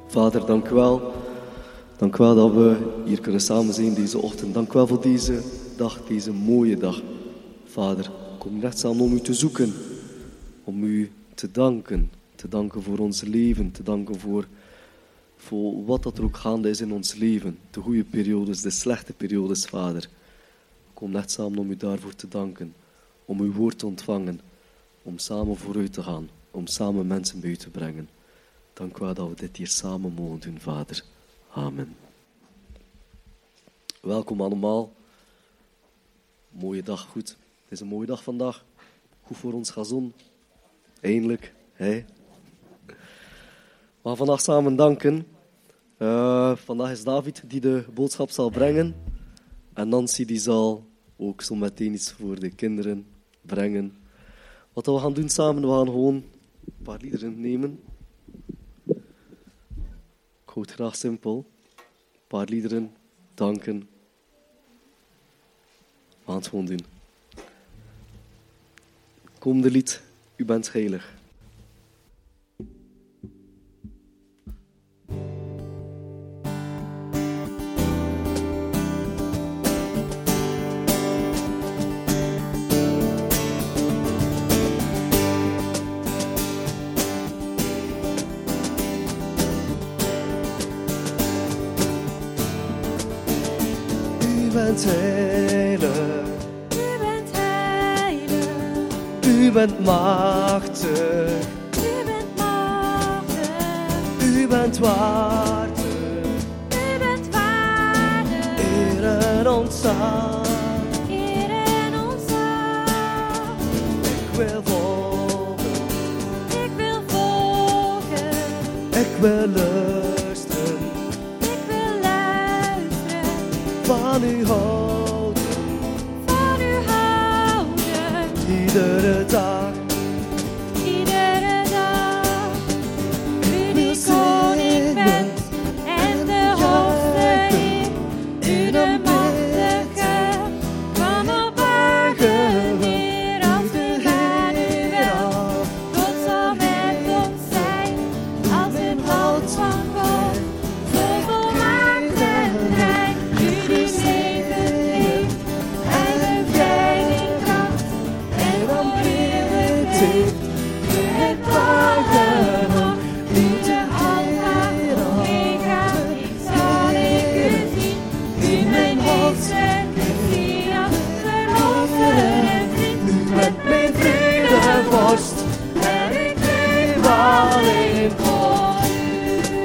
Vader, dank u wel. Dank u wel dat we hier kunnen samen zijn deze ochtend. Dank u wel voor deze dag, deze mooie dag. Vader, kom net samen om u te zoeken. Om u te danken. Te danken voor ons leven. Te danken voor wat dat er ook gaande is in ons leven. De goede periodes, de slechte periodes, Vader. Kom net samen om u daarvoor te danken. Om uw woord te ontvangen. Om samen vooruit te gaan. Om samen mensen bij u te brengen. Dank u wel dat we dit hier samen mogen doen, Vader. Amen. Welkom allemaal. Mooie dag, goed. Het is een mooie dag vandaag. Goed voor ons gazon. Eindelijk. Hey. We gaan vandaag samen danken. Vandaag is David die de boodschap zal brengen. En Nancy die zal ook zo meteen iets voor de kinderen brengen. Wat we gaan doen samen, we gaan gewoon een paar liederen nemen. Ik hou het graag simpel. Een paar liederen, danken. We gaan het gewoon doen. Komende lied, U bent heilig. U bent machtig. U bent machtig. U bent waardig. U bent waardig. Eer en ontzag. Eer en ontzag. Ik wil volgen. Ik wil volgen. Ik wil luisteren. Ik wil luisteren. Van u houden. Van u houden. Iedere dag. Iedere dag. U die koning bent en de hoogste Heer. U de machtige van op aarde Heer. Als u naar u wil, God zal met ons zijn. Als een hout van goud, zo volmaakt en rein. U die leven geeft en bevrijding kracht en onweerlijkheid. Het wagen mag niet de handhaven. Ik ga, ik zal ik u zien. U mijn heerser, zie verlossen en vriend. U bent mijn vrede vorst. En ik leef alleen voor u.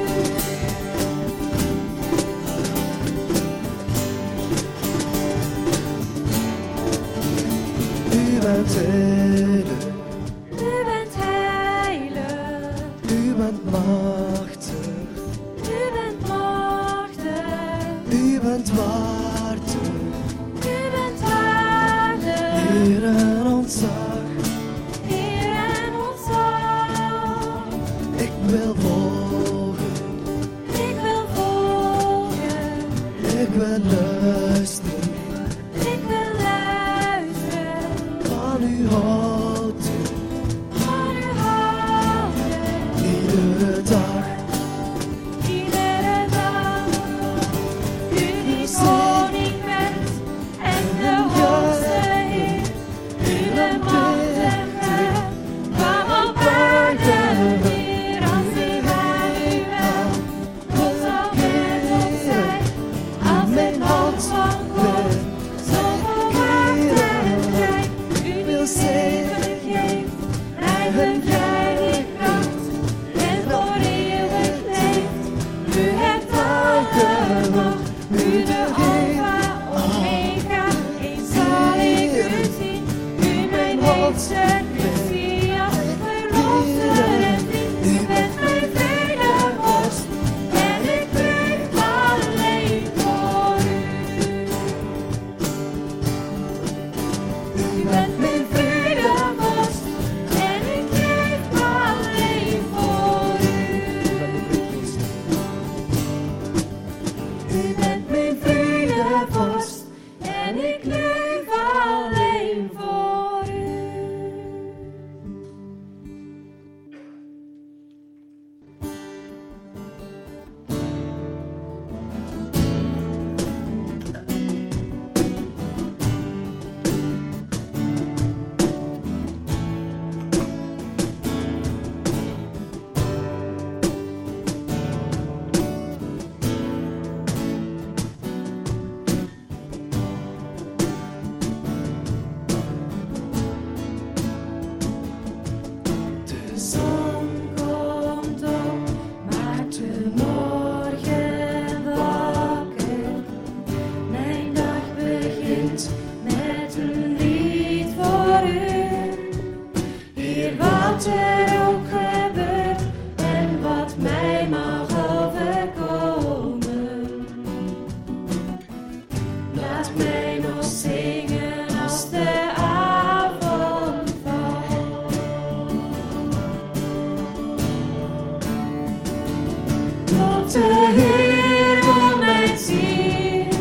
U bent heilig. U bent heilig. U bent machtig. U bent machtig. U bent waardig. U bent waardig. Eer en ontzag. Eer en ontzag. Ik wil volgen. Ik wil volgen. Ik wil luisteren. Ik wil luisteren. Van u houden. Van u houden. Iedere dag. Iedere dag. U die koning bent en de hoogste Heer. U de machtige van op aarde Heer. Als u naar u wil, God zal met ons zijn. Als een hand van God, zo volmaakt en rein. U die zegen geeft, eigen vrije kracht en voor eeuwigheid. mag overkomen. Laat mij nog zingen als de avond valt. Tot de Heer, o mijn ziel,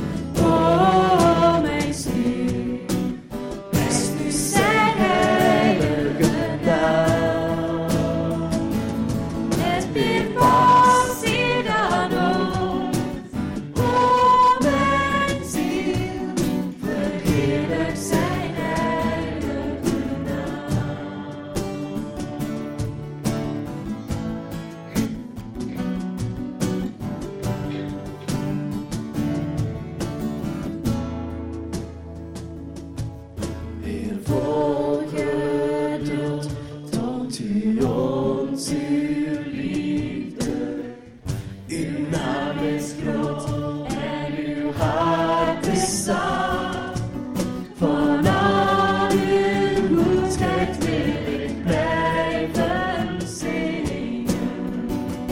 o mijn ziel, prijs nu zijn heilige naam. Met meer passie dan ooit, o mijn ziel, verheerlijk zijn heilige naam. Heer, vol geduld toont u ons uw liefde. Uw naam is groot en uw hart is zacht. Van al uw goedheid wil ik blijven zingen.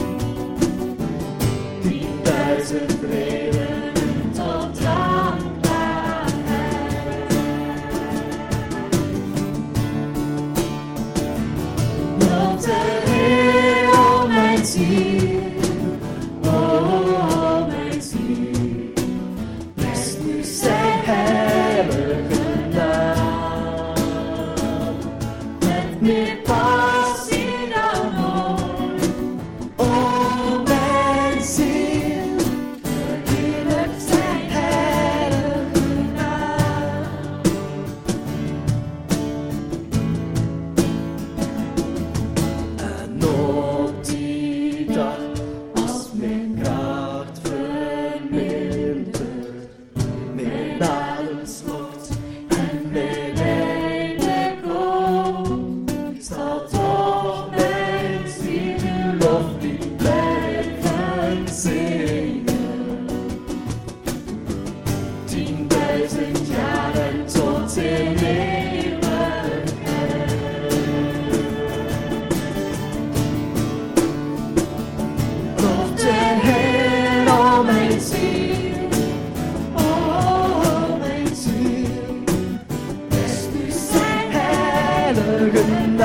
10.000 redenen tot dankbaarheid. Lof de Heer, o mijn ziel, o mijn ziel, prijs nu zijn heilige naam. Met meer passie dan ooit, o mijn ziel, verheerlijk zijn heilige naam. En op die dag, als mijn kracht vermindert, mijn adem slokt en mijn einde komt, zal toch mijn ziel uw loflied blijven zingen. 10.000 jaren tot in eeuwigheid. Lof de Heer, o mijn ziel, o mijn ziel, prijs nu zijn heilige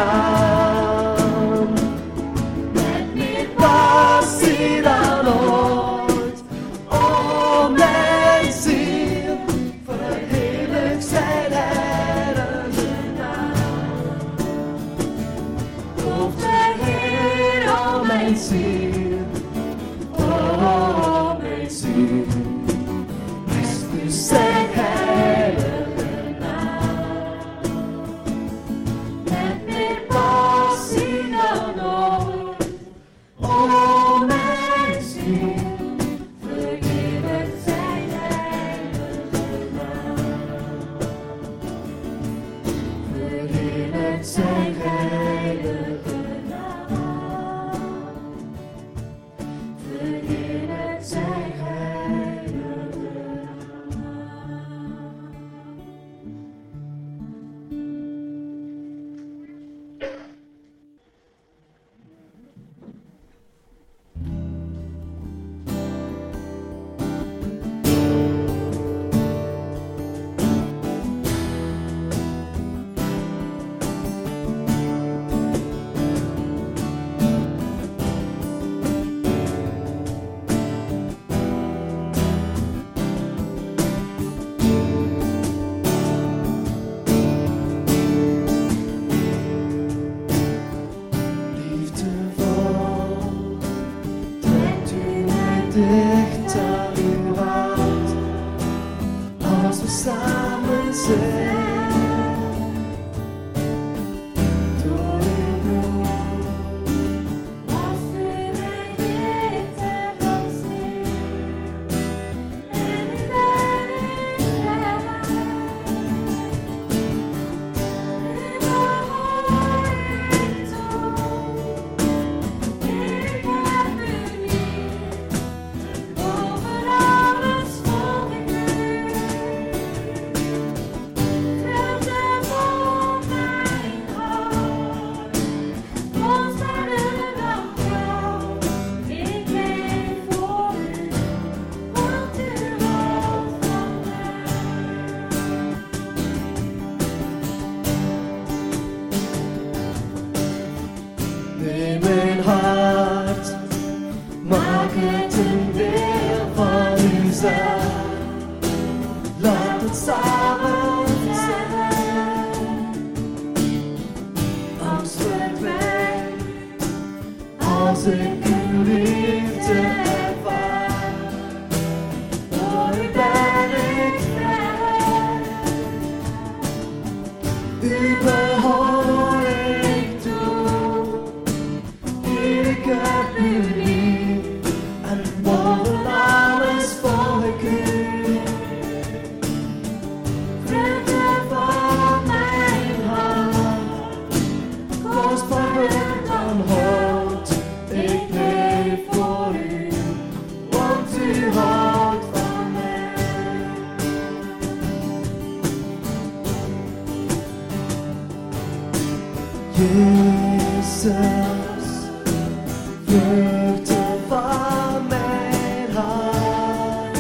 naam. Met meer passie dan ooit, o mijn ziel, verheerlijk zijn heilige naam. Lof de Heer, o mijn ziel, o mijn ziel, prijs nu zijn heilige naam. Met meer passie dan ooit, o mijn ziel, verheerlijk zijn heilige naam. Verheerlijk zijn heilige naam. Verheerlijk zijn heilige naam. Liefdevol, trekt u mij dicht aan uw hart, als we samen zijn. Door uw bloed, was u mij dichter dan sneeuw, en u bent in mij. U hoor ik toe, ik heb u lief, boven alles volg ik u. Maak het een deel van u zijn. Laat het samen zijn. Angst verdwijnt als ik uw liefde ervaar. Voor u ben ik vrij. U behoor ik toe. Heer, ik heb u lief. En boven alles volg ik u. Vruchten van mijn hart, kostbaarder dan hout. Ik leef voor u, want u houdt van mij. Jezus, vruchten van mijn hart.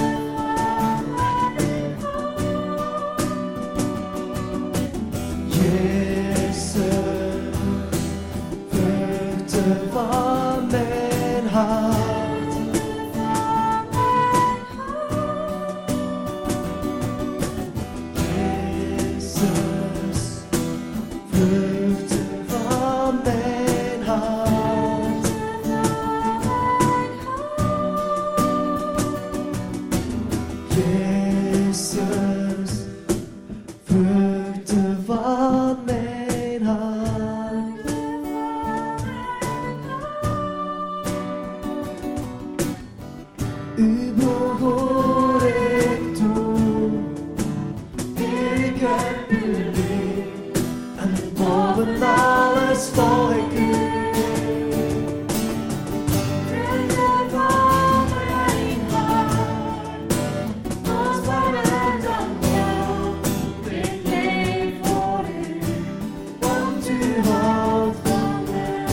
Jezus, vruchten van mijn hart. Jezus, vruchten van mijn hart. Jezus, vruchten van mijn hart. U behoor ik toe. Ik heb u lief. En boven alles volg ik u. Vruchten van mijn hart, kostbaarder dan goud. Ik leef voor u, want u houdt van mij.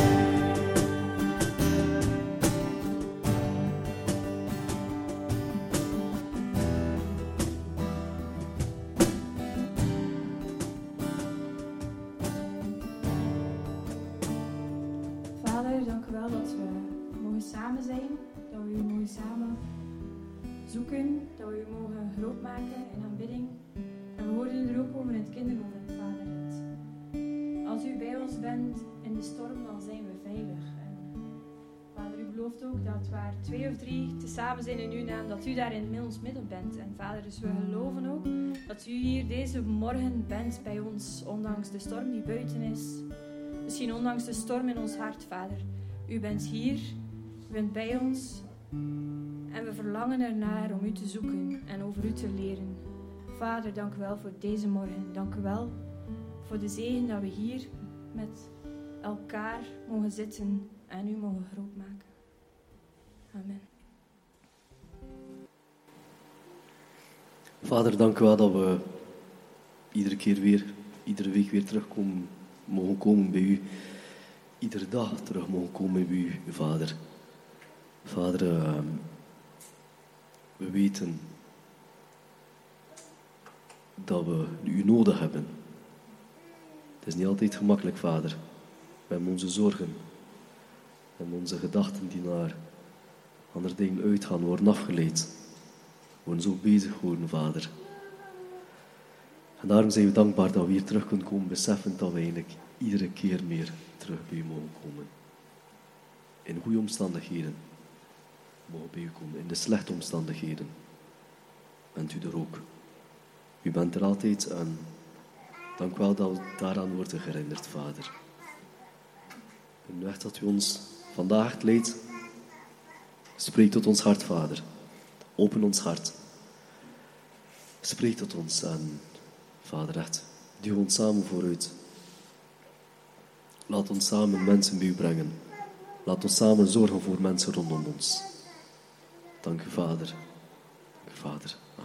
Vader, dank u wel dat we mogen samen zijn, dat we u mogen samen zoeken, dat we u mogen groot maken in aanbidding. En we hoorden er ook over in het kindermoment, Vader. Dat als u bij ons bent in de storm, dan zijn we veilig. En Vader, u belooft ook dat waar 2 of 3 tezamen zijn in uw naam, dat u daar in ons midden bent. En Vader, dus we geloven ook dat u hier deze morgen bent bij ons, ondanks de storm die buiten is. Misschien ondanks de storm in ons hart, Vader. U bent hier, u bent bij ons. En we verlangen ernaar om u te zoeken en over u te leren. Vader, dank u wel voor deze morgen. Dank u wel voor de zegen dat we hier met elkaar mogen zitten en u mogen groot maken. Amen. Vader, dank u wel dat we iedere week weer mogen komen bij u. Iedere dag terug mogen komen bij u, Vader. Vader, we weten dat we u nodig hebben. Het is niet altijd gemakkelijk, Vader. We hebben onze zorgen. We hebben onze gedachten die naar andere dingen uitgaan, worden afgeleid. We worden zo bezig geworden, Vader. En daarom zijn we dankbaar dat we hier terug kunnen komen, beseffend dat we eigenlijk iedere keer meer terug bij u mogen komen. In goede omstandigheden mogen bij u komen, in de slechte omstandigheden bent u er ook. U bent er altijd en dank wel dat we daaraan worden herinnerd, Vader. En echt dat u ons vandaag leidt. Spreek tot ons hart, Vader. Open ons hart. Spreek tot ons en Vader, echt, duw ons samen vooruit. Laat ons samen mensen bij u brengen. Laat ons samen zorgen voor mensen rondom ons. Dank u, Vader. Dank u, Vader. Amen.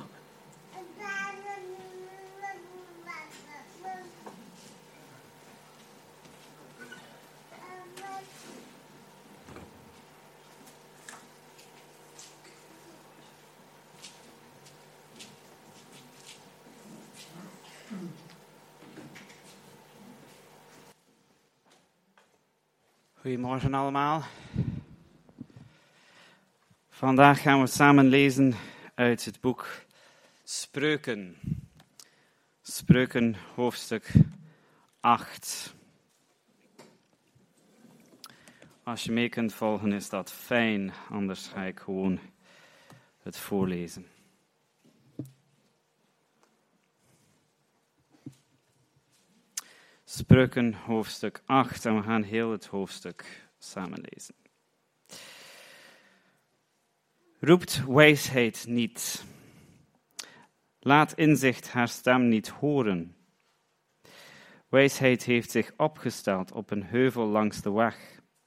Goedemorgen allemaal. Vandaag gaan we samen lezen uit het boek Spreuken. Spreuken hoofdstuk 8. Als je mee kunt volgen is dat fijn, anders ga ik gewoon het voorlezen. Spreuken hoofdstuk 8 en we gaan heel het hoofdstuk samen lezen. Roept wijsheid niet. Laat inzicht haar stem niet horen. Wijsheid heeft zich opgesteld op een heuvel langs de weg.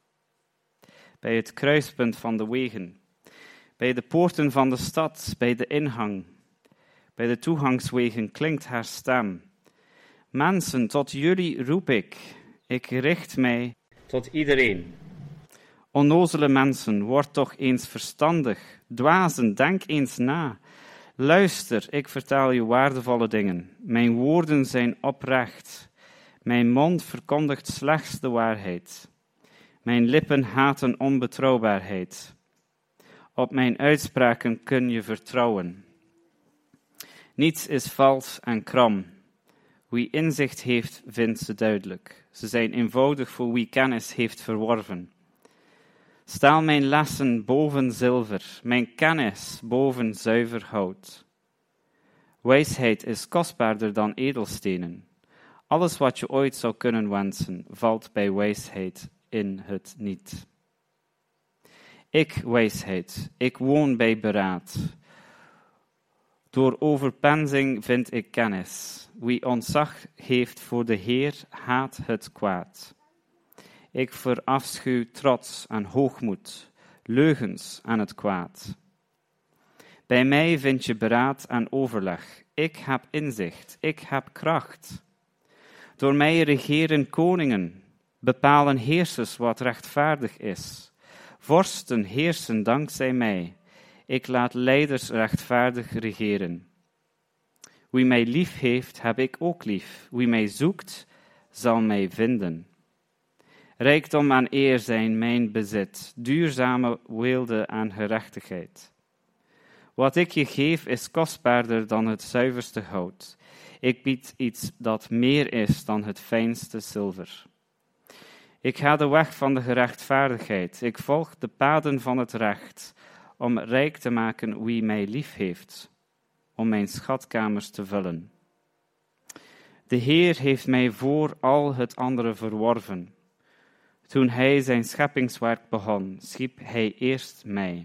Bij het kruispunt van de wegen. Bij de poorten van de stad, bij de ingang. Bij de toegangswegen klinkt haar stem. Mensen, tot jullie roep ik. Ik richt mij tot iedereen. Onnozele mensen, word toch eens verstandig. Dwazen, denk eens na. Luister, ik vertel je waardevolle dingen. Mijn woorden zijn oprecht. Mijn mond verkondigt slechts de waarheid. Mijn lippen haten onbetrouwbaarheid. Op mijn uitspraken kun je vertrouwen. Niets is vals en kram. Wie inzicht heeft, vindt ze duidelijk. Ze zijn eenvoudig voor wie kennis heeft verworven. Stel mijn lessen boven zilver, mijn kennis boven zuiver hout. Wijsheid is kostbaarder dan edelstenen. Alles wat je ooit zou kunnen wensen, valt bij wijsheid in het niet. Ik, wijsheid, ik woon bij beraad. Door overpeinzing vind ik kennis. Wie ontzag heeft voor de Heer, haat het kwaad. Ik verafschuw trots en hoogmoed, leugens en het kwaad. Bij mij vind je beraad en overleg. Ik heb inzicht, ik heb kracht. Door mij regeren koningen, bepalen heersers wat rechtvaardig is. Vorsten heersen dankzij mij. Ik laat leiders rechtvaardig regeren. Wie mij lief heeft, heb ik ook lief. Wie mij zoekt, zal mij vinden. Rijkdom en eer zijn mijn bezit, duurzame weelde en gerechtigheid. Wat ik je geef is kostbaarder dan het zuiverste goud. Ik bied iets dat meer is dan het fijnste zilver. Ik ga de weg van de gerechtvaardigheid. Ik volg de paden van het recht, om rijk te maken wie mij lief heeft, om mijn schatkamers te vullen. De Heer heeft mij voor al het andere verworven. Toen hij zijn scheppingswerk begon, schiep hij eerst mij.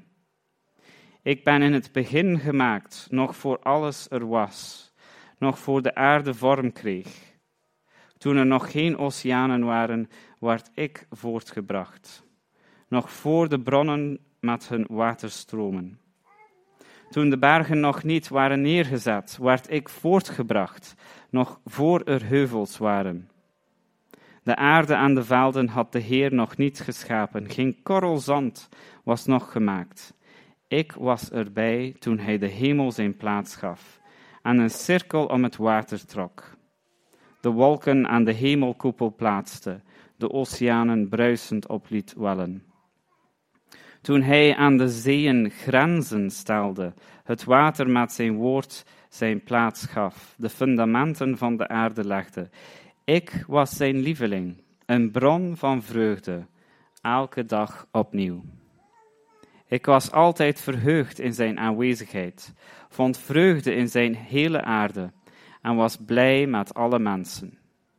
Ik ben in het begin gemaakt, nog voor alles er was, nog voor de aarde vorm kreeg. Toen er nog geen oceanen waren, werd ik voortgebracht. Nog voor de bronnen met hun waterstromen. Toen de bergen nog niet waren neergezet, werd ik voortgebracht, nog voor er heuvels waren. De aarde en de velden had de Heer nog niet geschapen, geen korrel zand was nog gemaakt. Ik was erbij toen hij de hemel zijn plaats gaf en een cirkel om het water trok. De wolken aan de hemelkoepel plaatste, de oceanen bruisend op liet wellen. Toen hij aan de zeeën grenzen stelde, het water met zijn woord zijn plaats gaf, de fundamenten van de aarde legde. Ik was zijn lieveling, een bron van vreugde, elke dag opnieuw. Ik was altijd verheugd in zijn aanwezigheid, vond vreugde in zijn hele aarde en was blij met alle mensen.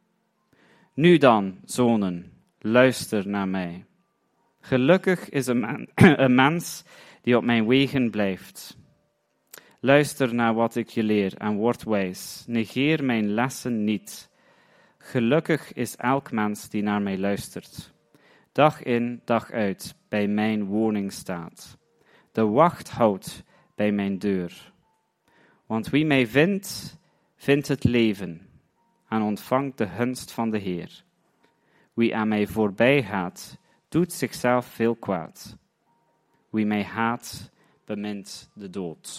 Nu dan, zonen, luister naar mij. Gelukkig is een mens die op mijn wegen blijft. Luister naar wat ik je leer en word wijs. Negeer mijn lessen niet. Gelukkig is elk mens die naar mij luistert. Dag in, dag uit bij mijn woning staat. De wacht houdt bij mijn deur. Want wie mij vindt, vindt het leven en ontvangt de gunst van de Heer. Wie aan mij voorbij gaat, doet zichzelf veel kwaad. Wie mij haat, bemint de dood.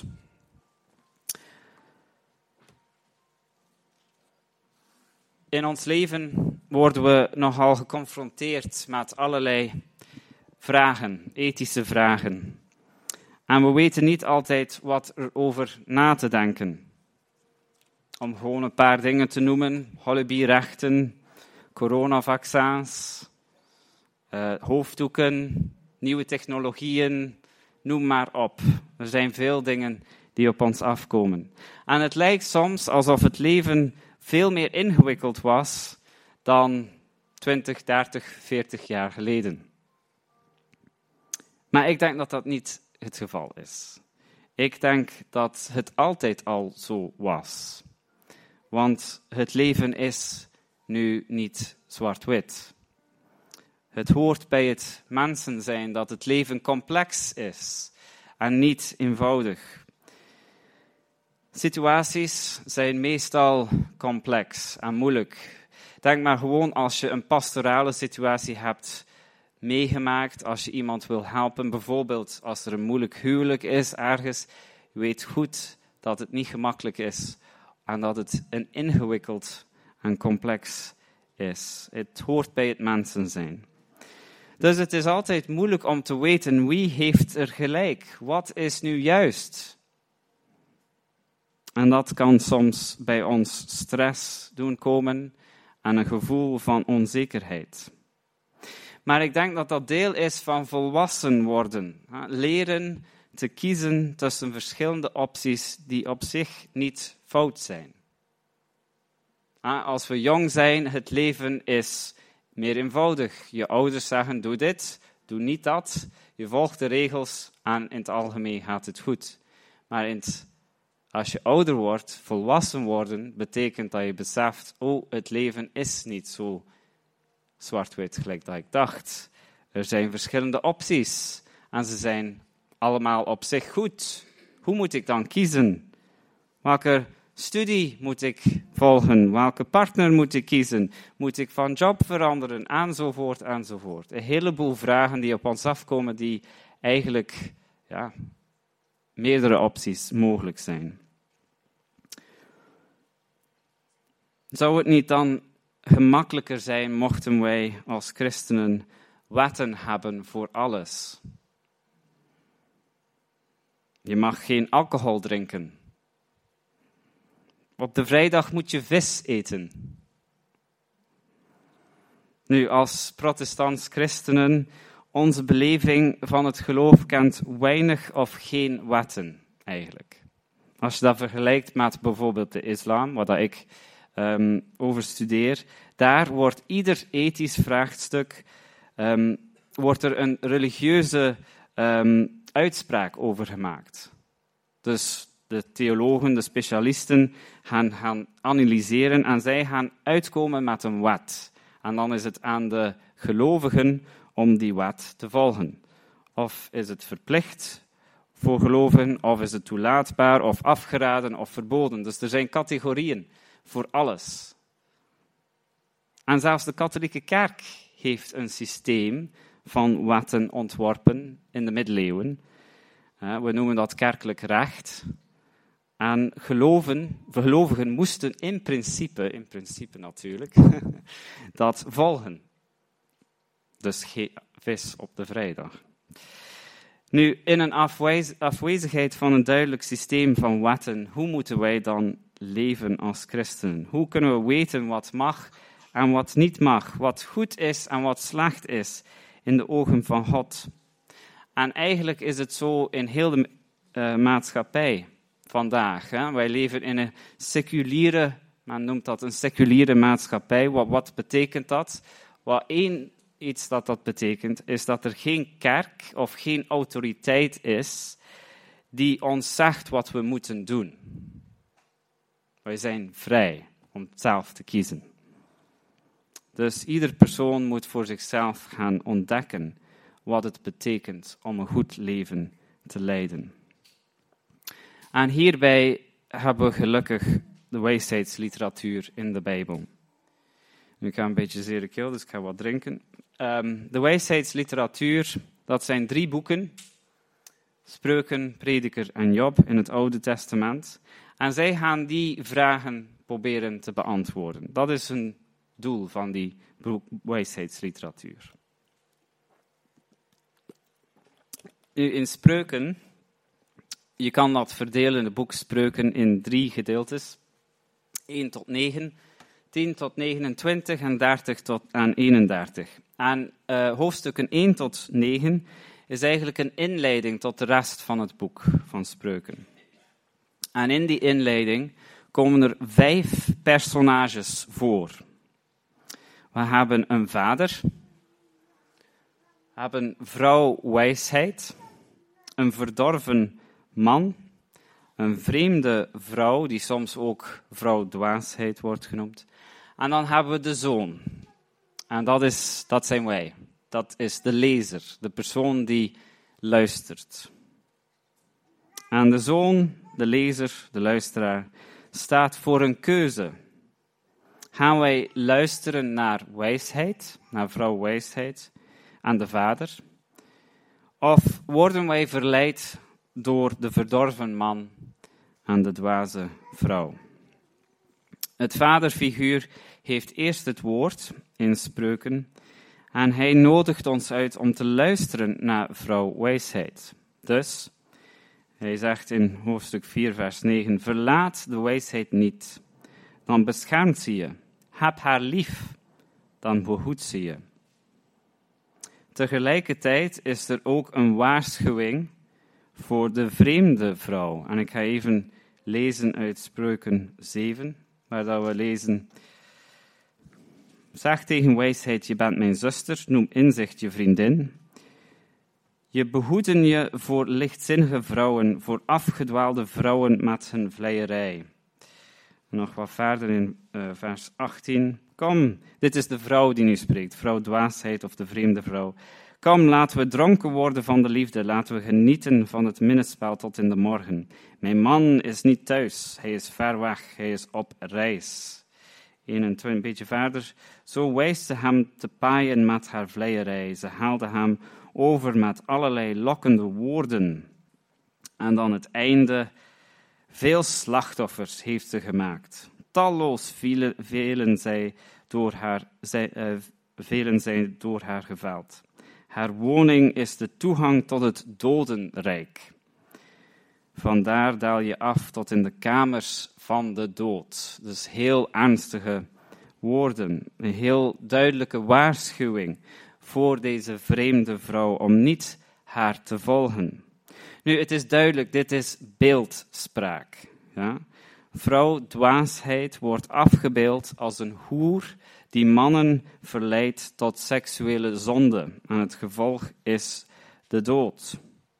In ons leven worden we nogal geconfronteerd met allerlei vragen, ethische vragen. En we weten niet altijd wat erover na te denken. Om gewoon een paar dingen te noemen. Holibierechten, coronavaccins, hoofddoeken, nieuwe technologieën, noem maar op. Er zijn veel dingen die op ons afkomen. En het lijkt soms alsof het leven veel meer ingewikkeld was dan 20, 30, 40 jaar geleden. Maar ik denk dat dat niet het geval is. Ik denk dat het altijd al zo was. Want het leven is nu niet zwart-wit. Het hoort bij het mensen zijn dat het leven complex is en niet eenvoudig. Situaties zijn meestal complex en moeilijk. Denk maar gewoon als je een pastorale situatie hebt meegemaakt, als je iemand wil helpen, bijvoorbeeld als er een moeilijk huwelijk is ergens, je weet goed dat het niet gemakkelijk is en dat het een ingewikkeld en complex is. Het hoort bij het mensen zijn. Dus het is altijd moeilijk om te weten wie heeft er gelijk. Wat is nu juist? En dat kan soms bij ons stress doen komen en een gevoel van onzekerheid. Maar ik denk dat dat deel is van volwassen worden. Leren te kiezen tussen verschillende opties die op zich niet fout zijn. Als we jong zijn, het leven is meer eenvoudig. Je ouders zeggen, doe dit, doe niet dat. Je volgt de regels en in het algemeen gaat het goed. Maar als je ouder wordt, volwassen worden, betekent dat je beseft, het leven is niet zo zwart-wit gelijk dat ik dacht. Er zijn verschillende opties en ze zijn allemaal op zich goed. Hoe moet ik dan kiezen? Welke studie moet ik volgen? Welke partner moet ik kiezen? Moet ik van job veranderen? Enzovoort, enzovoort. Een heleboel vragen die op ons afkomen die eigenlijk meerdere opties mogelijk zijn. Zou het niet dan gemakkelijker zijn mochten wij als christenen wetten hebben voor alles? Je mag geen alcohol drinken. Op de vrijdag moet je vis eten. Nu, als protestants christenen, onze beleving van het geloof kent weinig of geen wetten, eigenlijk. Als je dat vergelijkt met bijvoorbeeld de islam, waar ik over studeer, daar wordt ieder ethisch vraagstuk, wordt er een religieuze uitspraak over gemaakt. Dus de theologen, de specialisten gaan analyseren en zij gaan uitkomen met een wet. En dan is het aan de gelovigen om die wet te volgen. Of is het verplicht voor gelovigen, of is het toelaatbaar, of afgeraden, of verboden. Dus er zijn categorieën voor alles. En zelfs de katholieke kerk heeft een systeem van wetten ontworpen in de middeleeuwen. We noemen dat kerkelijk recht. En gelovigen moesten in principe natuurlijk, dat volgen. Dus geen vis op de vrijdag. Nu, in een afwezigheid van een duidelijk systeem van wetten, hoe moeten wij dan leven als christenen? Hoe kunnen we weten wat mag en wat niet mag? Wat goed is en wat slecht is in de ogen van God? En eigenlijk is het zo in heel de maatschappij vandaag. Wij leven in een seculiere, men noemt dat een seculiere maatschappij. Wat betekent dat? Iets dat betekent, is dat er geen kerk of geen autoriteit is die ons zegt wat we moeten doen. Wij zijn vrij om zelf te kiezen. Dus ieder persoon moet voor zichzelf gaan ontdekken wat het betekent om een goed leven te leiden. En hierbij hebben we gelukkig de wijsheidsliteratuur in de Bijbel. Nu, ik ga een beetje zere keel, dus ik ga wat drinken. De wijsheidsliteratuur, dat zijn 3 boeken. Spreuken, Prediker en Job in het Oude Testament. En zij gaan die vragen proberen te beantwoorden. Dat is een doel van die wijsheidsliteratuur. Nu, in Spreuken Je kan dat verdelen in het boek Spreuken in 3 gedeeltes. 1 tot 9, 10 tot 29 en 30 tot aan 31. En hoofdstukken 1 tot 9 is eigenlijk een inleiding tot de rest van het boek van Spreuken. En in die inleiding komen er 5 personages voor. We hebben een vader, we hebben vrouw wijsheid, een verdorven man, een vreemde vrouw, die soms ook vrouw dwaasheid wordt genoemd. En dan hebben we de zoon. En dat zijn wij. Dat is de lezer, de persoon die luistert. En de zoon, de lezer, de luisteraar, staat voor een keuze. Gaan wij luisteren naar wijsheid, naar vrouw wijsheid en de vader? Of worden wij verleid door de verdorven man en de dwaze vrouw? Het vaderfiguur heeft eerst het woord in Spreuken en hij nodigt ons uit om te luisteren naar vrouw wijsheid. Dus, hij zegt in hoofdstuk 4 vers 9, verlaat de wijsheid niet, dan beschermt ze je. Heb haar lief, dan behoedt ze je. Tegelijkertijd is er ook een waarschuwing voor de vreemde vrouw. En ik ga even lezen uit Spreuken 7, waar dat we lezen: zeg tegen wijsheid, je bent mijn zuster, noem inzicht je vriendin. Je behoeden je voor lichtzinnige vrouwen, voor afgedwaalde vrouwen met hun vleierij. Nog wat verder in vers 18. Kom, dit is de vrouw die nu spreekt, vrouw dwaasheid of de vreemde vrouw. Kom, laten we dronken worden van de liefde, laten we genieten van het minnespel tot in de morgen. Mijn man is niet thuis, hij is ver weg, hij is op reis. 21, een beetje verder. Zo wijst ze hem te paaien met haar vleierij. Ze haalde hem over met allerlei lokkende woorden. En dan het einde. Veel slachtoffers heeft ze gemaakt. Talloos velen zijn door haar geveld. Haar woning is de toegang tot het dodenrijk. Vandaar daal je af tot in de kamers van de dood. Dus heel ernstige woorden. Een heel duidelijke waarschuwing voor deze vreemde vrouw om niet haar te volgen. Nu, het is duidelijk, dit is beeldspraak. Ja? Vrouw dwaasheid wordt afgebeeld als een hoer die mannen verleidt tot seksuele zonde. En het gevolg is de dood.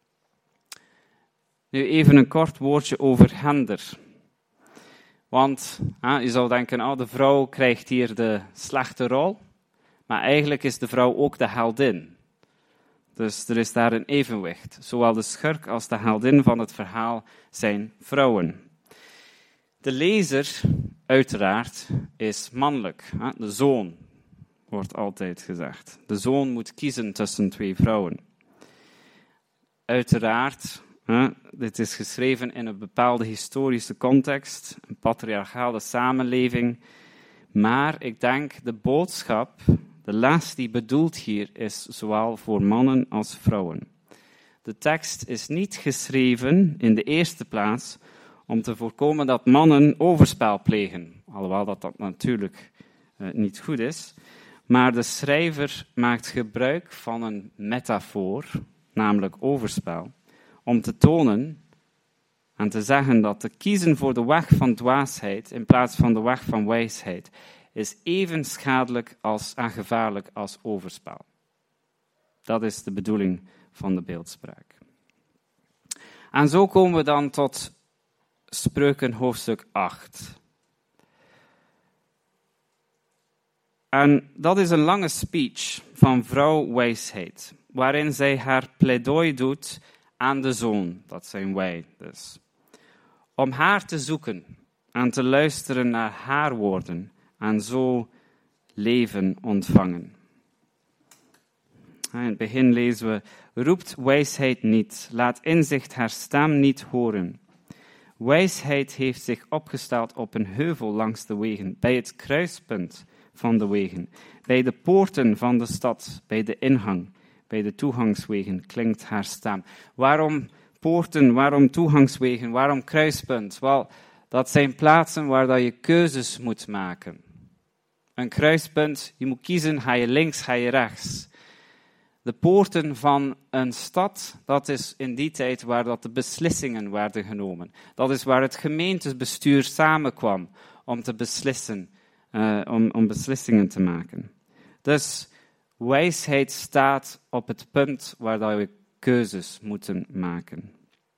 Nu even een kort woordje over gender. Want je zou denken, de vrouw krijgt hier de slechte rol. Maar eigenlijk is de vrouw ook de heldin. Dus er is daar een evenwicht. Zowel de schurk als de heldin van het verhaal zijn vrouwen. De lezer, uiteraard, is mannelijk. De zoon, wordt altijd gezegd. De zoon moet kiezen tussen 2 vrouwen. Uiteraard, dit is geschreven in een bepaalde historische context, een patriarchale samenleving. Maar ik denk de boodschap, de les die bedoeld hier is zowel voor mannen als vrouwen. De tekst is niet geschreven in de eerste plaats om te voorkomen dat mannen overspel plegen. Alhoewel dat natuurlijk niet goed is. Maar de schrijver maakt gebruik van een metafoor, namelijk overspel, om te tonen en te zeggen dat te kiezen voor de weg van dwaasheid in plaats van de weg van wijsheid is even schadelijk en gevaarlijk als overspel. Dat is de bedoeling van de beeldspraak. En zo komen we dan tot Spreuken hoofdstuk 8. En dat is een lange speech van vrouw wijsheid, waarin zij haar pleidooi doet aan de zoon, dat zijn wij dus. Om haar te zoeken en te luisteren naar haar woorden en zo leven ontvangen. In het begin lezen we: roept wijsheid niet, laat inzicht haar stem niet horen. Wijsheid heeft zich opgesteld op een heuvel langs de wegen, bij het kruispunt van de wegen, bij de poorten van de stad, bij de ingang, bij de toegangswegen klinkt haar stem. Waarom Poorten, waarom toegangswegen, waarom kruispunt? Wel, dat zijn plaatsen waar dat je keuzes moet maken. Een kruispunt, je moet kiezen, ga je links, ga je rechts. De poorten van een stad, dat is in die tijd waar dat de beslissingen werden genomen. Dat is waar het gemeentebestuur samenkwam om te beslissen, om beslissingen te maken. Dus wijsheid staat op het punt waar dat we keuzes moeten maken.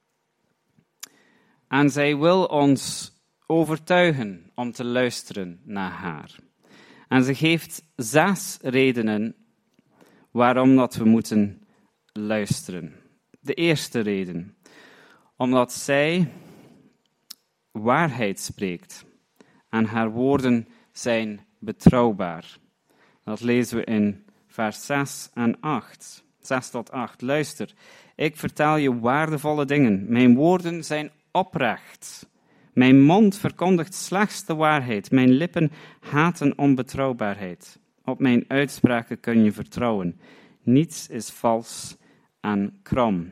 En zij wil ons overtuigen om te luisteren naar haar. En ze geeft 6 redenen waarom dat we moeten luisteren. De eerste reden, omdat zij waarheid spreekt en haar woorden zijn betrouwbaar. Dat lezen we in vers 6 en 8. 6 tot 8. Luister, ik vertel je waardevolle dingen. Mijn woorden zijn oprecht. Mijn mond verkondigt slechts de waarheid. Mijn lippen haten onbetrouwbaarheid. Op mijn uitspraken kun je vertrouwen. Niets is vals en krom.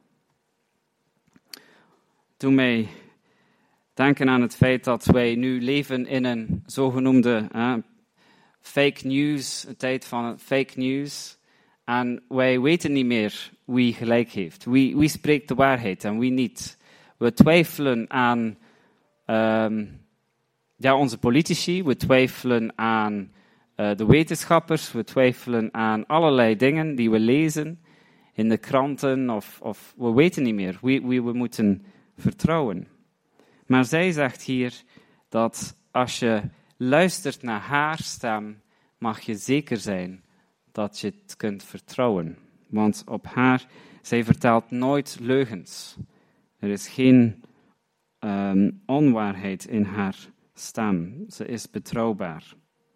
Doe mij denken aan het feit dat wij nu leven in een zogenoemde fake news, een tijd van fake news. En wij weten niet meer wie gelijk heeft. Wie spreekt de waarheid en wie niet. We twijfelen aan onze politici, we twijfelen aan de wetenschappers, we twijfelen aan allerlei dingen die we lezen in de kranten, of we weten niet meer wie we moeten vertrouwen. Maar zij zegt hier dat als je luistert naar haar stem, mag je zeker zijn dat je het kunt vertrouwen. Want op haar, zij vertelt nooit leugens. Er is geen onwaarheid in haar stem. Ze is betrouwbaar.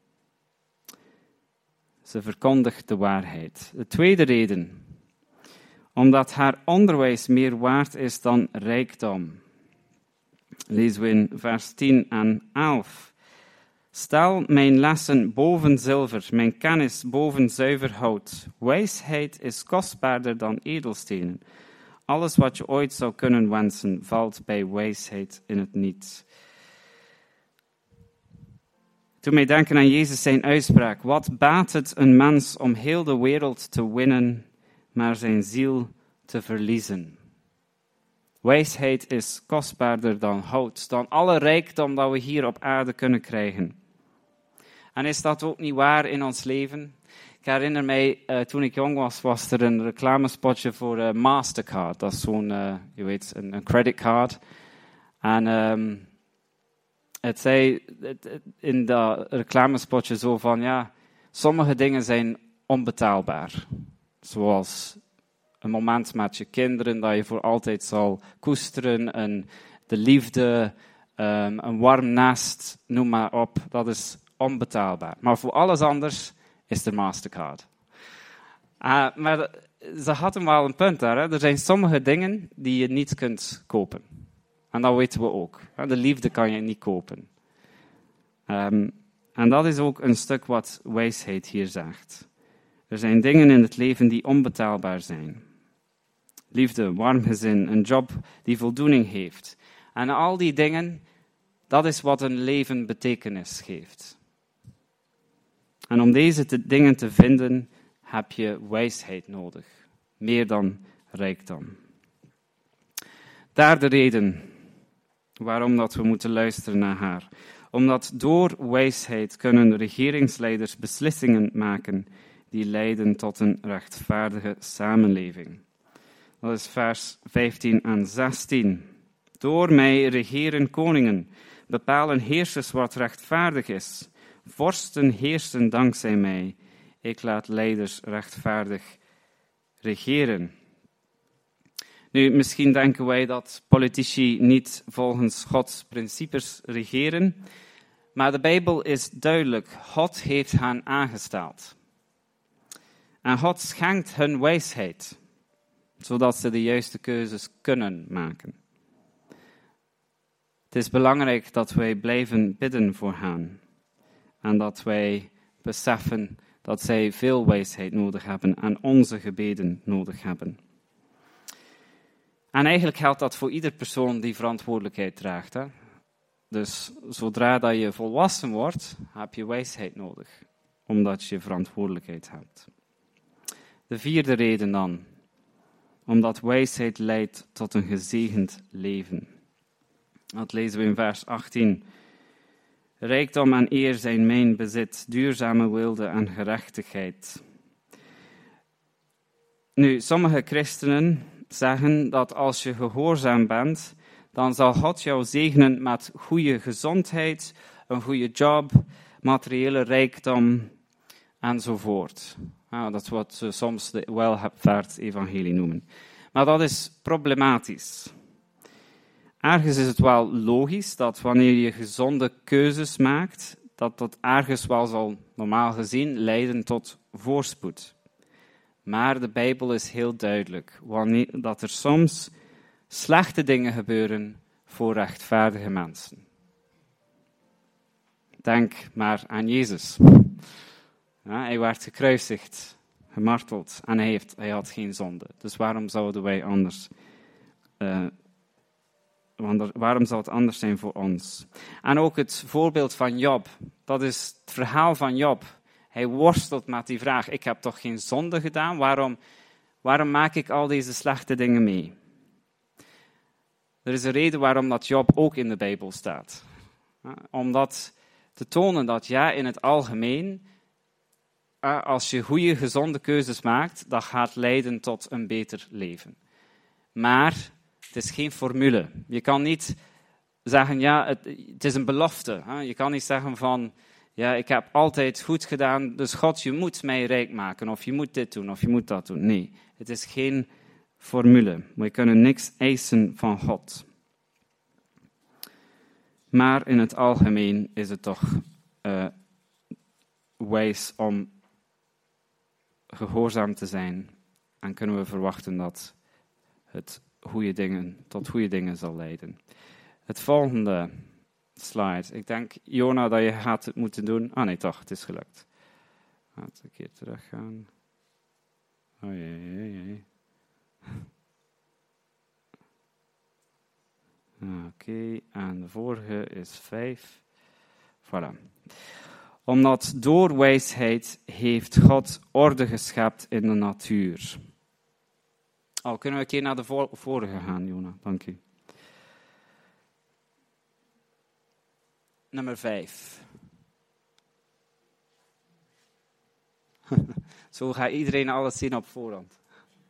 Ze verkondigt de waarheid. De tweede reden, omdat haar onderwijs meer waard is dan rijkdom. Lezen we in vers 10 en 11. Stel mijn lessen boven zilver, mijn kennis boven zuiver hout. Wijsheid is kostbaarder dan edelstenen. Alles wat je ooit zou kunnen wensen, valt bij wijsheid in het niet. Toen mij denken aan Jezus zijn uitspraak. Wat baat het een mens om heel de wereld te winnen, maar zijn ziel te verliezen? Wijsheid is kostbaarder dan hout, dan alle rijkdom dat we hier op aarde kunnen krijgen. En is dat ook niet waar in ons leven? Ik herinner mij, toen ik jong was er een reclamespotje voor Mastercard. Dat is zo'n, een creditcard. En het zei in dat reclamespotje zo van, sommige dingen zijn onbetaalbaar. Zoals een moment met je kinderen dat je voor altijd zal koesteren. De liefde, een warm nest, noem maar op. Dat is onbetaalbaar. Maar voor alles anders is er Mastercard. Maar ze hadden wel een punt daar. Hè? Er zijn sommige dingen die je niet kunt kopen. En dat weten we ook. De liefde kan je niet kopen. En dat is ook een stuk wat wijsheid hier zegt. Er zijn dingen in het leven die onbetaalbaar zijn. Liefde, warm gezin, een job die voldoening heeft. En al die dingen, dat is wat een leven betekenis geeft. En om deze dingen te vinden, heb je wijsheid nodig. Meer dan rijkdom. Derde reden waarom dat we moeten luisteren naar haar. Omdat door wijsheid kunnen regeringsleiders beslissingen maken die leiden tot een rechtvaardige samenleving. Dat is vers 15 en 16. Door mij regeren koningen, bepalen heersers wat rechtvaardig is. Vorsten heersen dankzij mij. Ik laat leiders rechtvaardig regeren. Nu, misschien denken wij dat politici niet volgens Gods principes regeren, maar de Bijbel is duidelijk. God heeft hen aangesteld. En God schenkt hun wijsheid, zodat ze de juiste keuzes kunnen maken. Het is belangrijk dat wij blijven bidden voor hen. En dat wij beseffen dat zij veel wijsheid nodig hebben en onze gebeden nodig hebben. En eigenlijk geldt dat voor ieder persoon die verantwoordelijkheid draagt. Hè? Dus zodra dat je volwassen wordt, heb je wijsheid nodig. Omdat je verantwoordelijkheid hebt. De vierde reden dan. Omdat wijsheid leidt tot een gezegend leven. Dat lezen we in vers 18. Rijkdom en eer zijn mijn bezit, duurzame wilde en gerechtigheid. Nu, sommige christenen zeggen dat als je gehoorzaam bent, dan zal God jou zegenen met goede gezondheid, een goede job, materiële rijkdom enzovoort. Dat is wat ze soms de welvaartsevangelie noemen. Maar dat is problematisch. Ergens is het wel logisch dat wanneer je gezonde keuzes maakt, dat ergens wel zal normaal gezien leiden tot voorspoed. Maar de Bijbel is heel duidelijk dat er soms slechte dingen gebeuren voor rechtvaardige mensen. Denk maar aan Jezus. Ja, hij werd gekruisigd, gemarteld en hij had geen zonde. Dus waarom zouden wij anders? Waarom zou het anders zijn voor ons? En ook het voorbeeld van Job. Dat is het verhaal van Job. Hij worstelt met die vraag, ik heb toch geen zonde gedaan? Waarom maak ik al deze slechte dingen mee? Er is een reden waarom dat Job ook in de Bijbel staat. Om dat te tonen dat ja, in het algemeen, als je goede, gezonde keuzes maakt, dat gaat leiden tot een beter leven. Maar het is geen formule. Je kan niet zeggen, ja, het is een belofte. Je kan niet zeggen van, ja, ik heb altijd goed gedaan, dus God, je moet mij rijk maken, of je moet dit doen, of je moet dat doen. Nee, het is geen formule. We kunnen niks eisen van God. Maar in het algemeen is het toch wijs om gehoorzaam te zijn. En kunnen we verwachten dat het tot goede dingen zal leiden. Het volgende slide. Ik denk, Jona, dat je gaat het moeten doen. Nee, toch, het is gelukt. Laten we een keer teruggaan. Oh jee. Oké, en de vorige is 5. Voilà. Omdat door wijsheid heeft God orde geschept in de natuur. Kunnen we een keer naar de vorige gaan, Jona? Dank u. Nummer 5. Zo gaat iedereen alles zien op voorhand.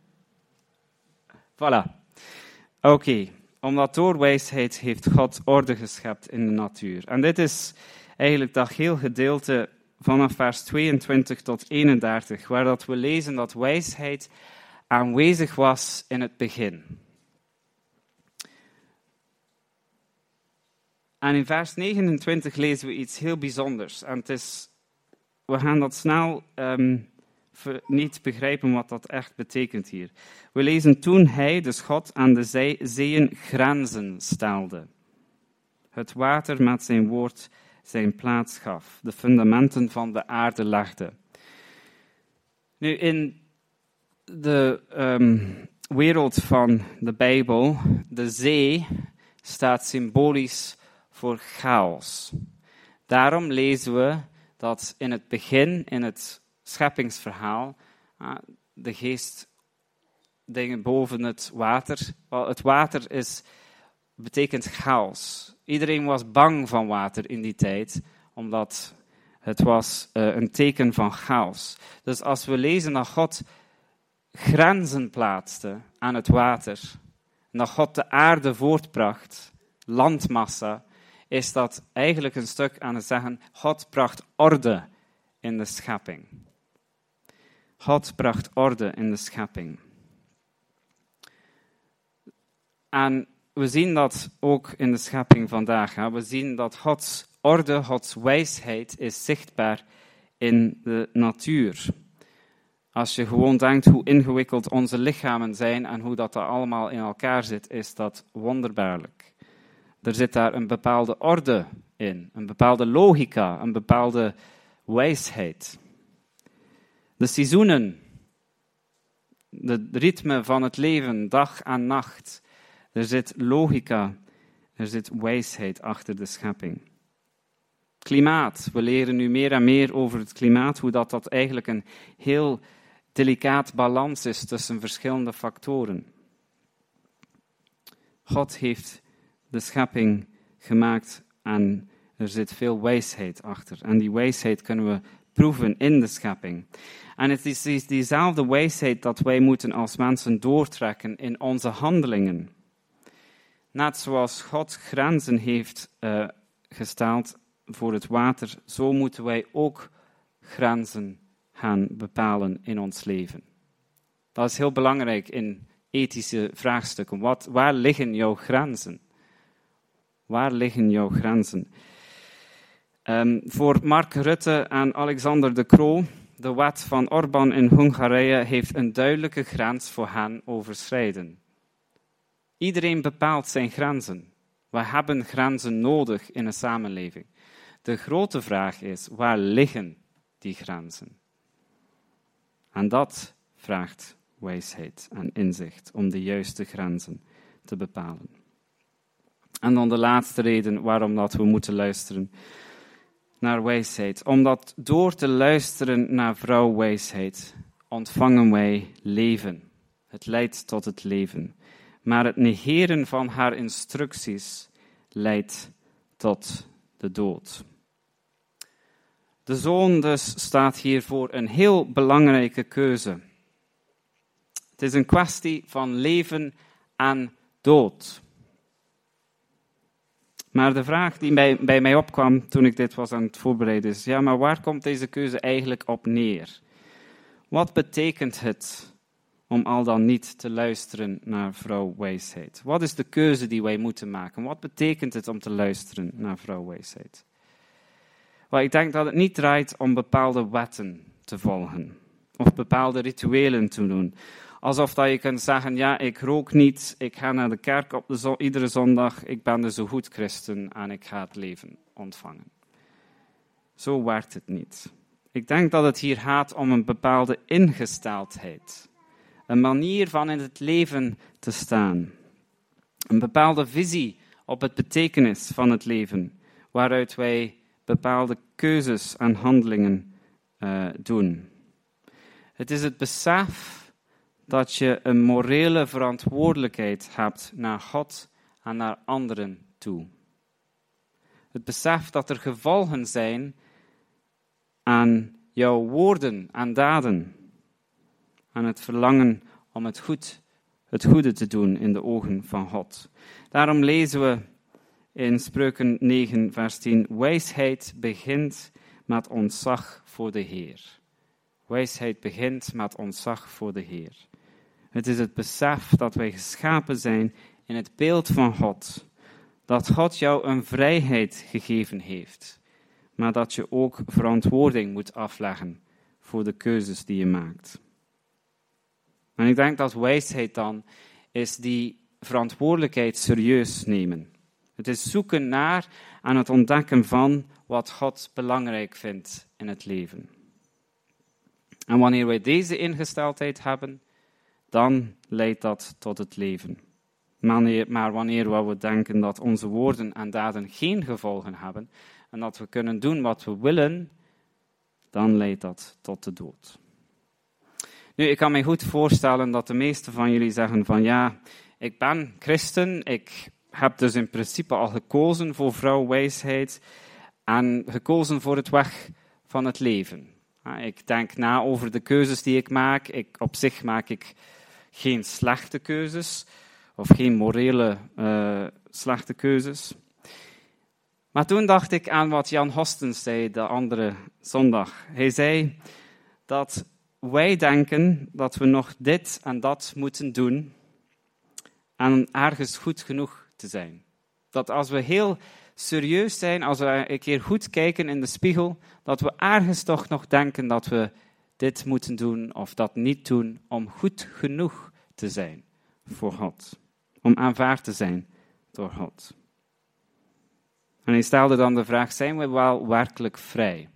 Voilà. Oké. Omdat door wijsheid heeft God orde geschept in de natuur. En dit is eigenlijk dat heel gedeelte vanaf vers 22 tot 31, waar dat we lezen dat wijsheid aanwezig was in het begin. En in vers 29 lezen we iets heel bijzonders. En we gaan dat snel niet begrijpen wat dat echt betekent hier. We lezen toen hij, dus God, aan de zeeën grenzen stelde. Het water met zijn woord zijn plaats gaf. De fundamenten van de aarde legde. Nu, in de wereld van de Bijbel, de zee staat symbolisch voor chaos. Daarom lezen we dat in het begin, in het scheppingsverhaal, de geest dingen boven het water. Wel, het water betekent chaos. Iedereen was bang van water in die tijd, omdat het was een teken van chaos. Dus als we lezen dat God grenzen plaatste aan het water, en dat God de aarde voortbracht, landmassa, is dat eigenlijk een stuk aan het zeggen, God bracht orde in de schepping. God bracht orde in de schepping. En we zien dat ook in de schepping vandaag. We zien dat Gods orde, Gods wijsheid is zichtbaar in de natuur. Als je gewoon denkt hoe ingewikkeld onze lichamen zijn en hoe dat allemaal in elkaar zit, is dat wonderbaarlijk. Er zit daar een bepaalde orde in, een bepaalde logica, een bepaalde wijsheid. De seizoenen, het ritme van het leven, dag en nacht, Er zit logica, er zit wijsheid achter de schepping. Klimaat, we leren nu meer en meer over het klimaat, hoe dat eigenlijk een heel delicaat balans is tussen verschillende factoren. God heeft de schepping gemaakt en er zit veel wijsheid achter. En die wijsheid kunnen we proeven in de schepping. En het is diezelfde wijsheid dat wij moeten als mensen doortrekken in onze handelingen. Net zoals God grenzen heeft gesteld voor het water, zo moeten wij ook grenzen gaan bepalen in ons leven. Dat is heel belangrijk in ethische vraagstukken. Waar liggen jouw grenzen? Waar liggen jouw grenzen? Voor Mark Rutte en Alexander De Croo, de wet van Orbán in Hongarije heeft een duidelijke grens voor hen overschreden. Iedereen bepaalt zijn grenzen. We hebben grenzen nodig in een samenleving. De grote vraag is, waar liggen die grenzen? En dat vraagt wijsheid en inzicht om de juiste grenzen te bepalen. En dan de laatste reden waarom dat we moeten luisteren naar wijsheid. Omdat door te luisteren naar vrouw wijsheid ontvangen wij leven. Het leidt tot het leven. Maar het negeren van haar instructies leidt tot de dood. De zoon dus staat hier voor een heel belangrijke keuze. Het is een kwestie van leven en dood. Maar de vraag die bij mij opkwam toen ik dit was aan het voorbereiden is, ja, maar waar komt deze keuze eigenlijk op neer? Wat betekent het om al dan niet te luisteren naar vrouw wijsheid? Wat is de keuze die wij moeten maken? Wat betekent het om te luisteren naar vrouw wijsheid? Wel, ik denk dat het niet draait om bepaalde wetten te volgen of bepaalde rituelen te doen. Alsof dat je kunt zeggen, ja, ik rook niet, ik ga naar de kerk iedere zondag, ik ben dus een goed christen en ik ga het leven ontvangen. Zo werkt het niet. Ik denk dat het hier gaat om een bepaalde ingesteldheid. Een manier van in het leven te staan. Een bepaalde visie op het betekenis van het leven, waaruit wij bepaalde keuzes en handelingen doen. Het is het besef dat je een morele verantwoordelijkheid hebt naar God en naar anderen toe. Het besef dat er gevolgen zijn aan jouw woorden en daden. En het verlangen om het goede te doen in de ogen van God. Daarom lezen we in Spreuken 9, vers 10, wijsheid begint met ontzag voor de Heer. Wijsheid begint met ontzag voor de Heer. Het is het besef dat wij geschapen zijn in het beeld van God. Dat God jou een vrijheid gegeven heeft. Maar dat je ook verantwoording moet afleggen voor de keuzes die je maakt. En ik denk dat wijsheid dan is die verantwoordelijkheid serieus nemen. Het is zoeken naar en het ontdekken van wat God belangrijk vindt in het leven. En wanneer wij deze ingesteldheid hebben, dan leidt dat tot het leven. Maar wanneer we denken dat onze woorden en daden geen gevolgen hebben en dat we kunnen doen wat we willen, dan leidt dat tot de dood. Nu, ik kan me goed voorstellen dat de meesten van jullie zeggen van ja, ik ben christen, ik heb dus in principe al gekozen voor vrouwwijsheid en gekozen voor het weg van het leven. Ik denk na over de keuzes die ik maak. Op zich maak ik geen slechte keuzes of geen morele slechte keuzes. Maar toen dacht ik aan wat Jan Hostens zei de andere zondag. Hij zei dat wij denken dat we nog dit en dat moeten doen en ergens goed genoeg te zijn. Dat als we heel serieus zijn, als we een keer goed kijken in de spiegel, dat we ergens toch nog denken dat we dit moeten doen of dat niet doen om goed genoeg te zijn voor God. Om aanvaard te zijn door God. En hij stelde dan de vraag, zijn we wel werkelijk vrij?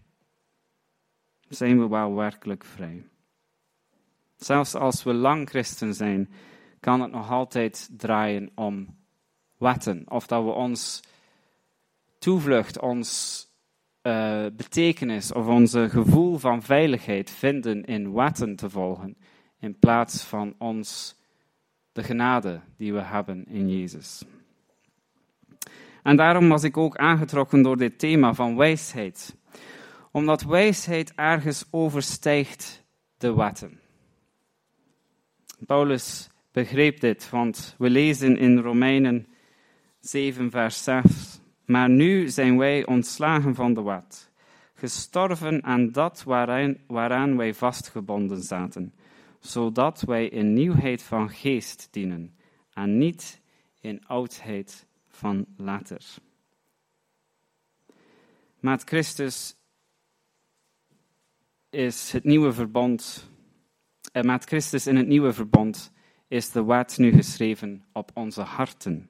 Zijn we wel werkelijk vrij? Zelfs als we lang christen zijn, kan het nog altijd draaien om wetten. Of dat we ons toevlucht, ons betekenis of onze gevoel van veiligheid vinden in wetten te volgen, in plaats van ons de genade die we hebben in Jezus. En daarom was ik ook aangetrokken door dit thema van wijsheid. Omdat wijsheid ergens overstijgt de wetten. Paulus begreep dit, want we lezen in Romeinen 7 vers 6. Maar nu zijn wij ontslagen van de wet, gestorven aan dat waaraan wij vastgebonden zaten, zodat wij in nieuwheid van geest dienen en niet in oudheid van later. Met Christus is het nieuwe verbond, en met Christus in het nieuwe verbond is de wet nu geschreven op onze harten.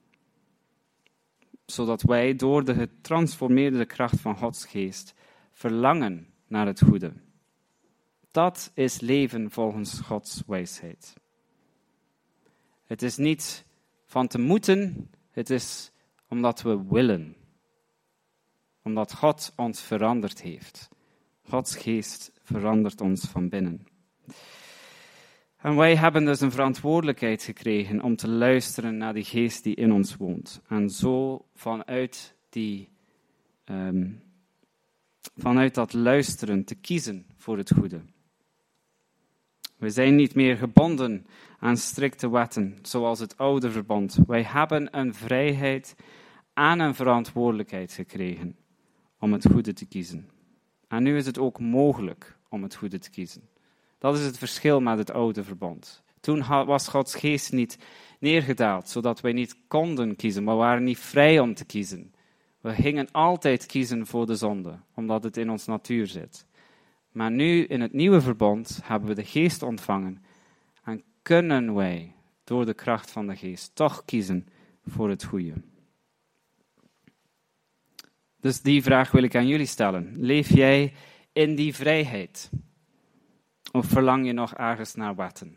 Zodat wij door de getransformeerde kracht van Gods geest verlangen naar het goede. Dat is leven volgens Gods wijsheid. Het is niet van te moeten, het is omdat we willen. Omdat God ons veranderd heeft. Gods geest verandert ons van binnen. En wij hebben dus een verantwoordelijkheid gekregen om te luisteren naar die geest die in ons woont. En zo vanuit dat luisteren te kiezen voor het goede. We zijn niet meer gebonden aan strikte wetten, zoals het oude verbond. Wij hebben een vrijheid en een verantwoordelijkheid gekregen om het goede te kiezen. En nu is het ook mogelijk om het goede te kiezen. Dat is het verschil met het oude verbond. Toen was Gods geest niet neergedaald, zodat wij niet konden kiezen, maar we waren niet vrij om te kiezen. We gingen altijd kiezen voor de zonde, omdat het in ons natuur zit. Maar nu, in het nieuwe verbond, hebben we de geest ontvangen en kunnen wij, door de kracht van de geest, toch kiezen voor het goede. Dus die vraag wil ik aan jullie stellen. Leef jij in die vrijheid? Of verlang je nog ergens naar wetten?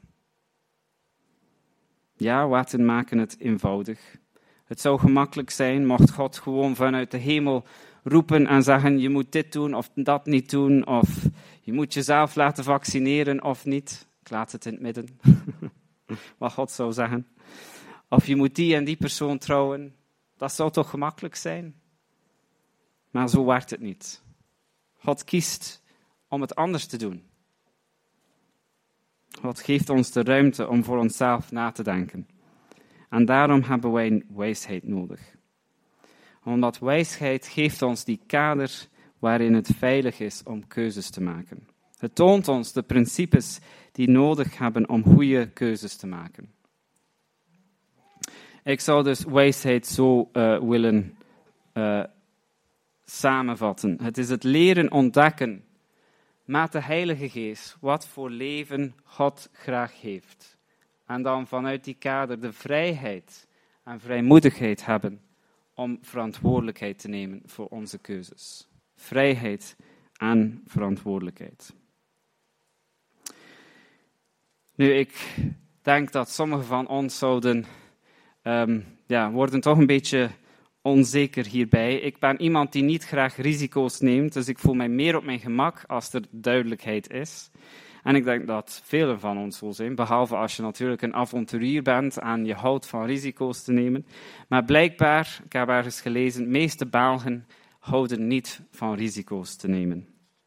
Ja, wetten maken het eenvoudig. Het zou gemakkelijk zijn mocht God gewoon vanuit de hemel roepen en zeggen, je moet dit doen of dat niet doen, of je moet jezelf laten vaccineren of niet. Ik laat het in het midden, wat God zou zeggen. Of je moet die en die persoon trouwen. Dat zou toch gemakkelijk zijn? Maar zo werkt het niet. God kiest om het anders te doen. God geeft ons de ruimte om voor onszelf na te denken. En daarom hebben wij wijsheid nodig. Omdat wijsheid geeft ons die kader waarin het veilig is om keuzes te maken. Het toont ons de principes die nodig hebben om goede keuzes te maken. Ik zou dus wijsheid zo willen samenvatten. Het is het leren ontdekken met de Heilige Geest wat voor leven God graag heeft. En dan vanuit die kader de vrijheid en vrijmoedigheid hebben om verantwoordelijkheid te nemen voor onze keuzes. Vrijheid en verantwoordelijkheid. Nu, ik denk dat sommigen van ons zouden worden toch een beetje onzeker hierbij. Ik ben iemand die niet graag risico's neemt, dus ik voel mij meer op mijn gemak als er duidelijkheid is. En ik denk dat velen van ons zo zijn, behalve als je natuurlijk een avonturier bent en je houdt van risico's te nemen. Maar blijkbaar, ik heb ergens gelezen, de meeste Belgen houden niet van risico's te nemen.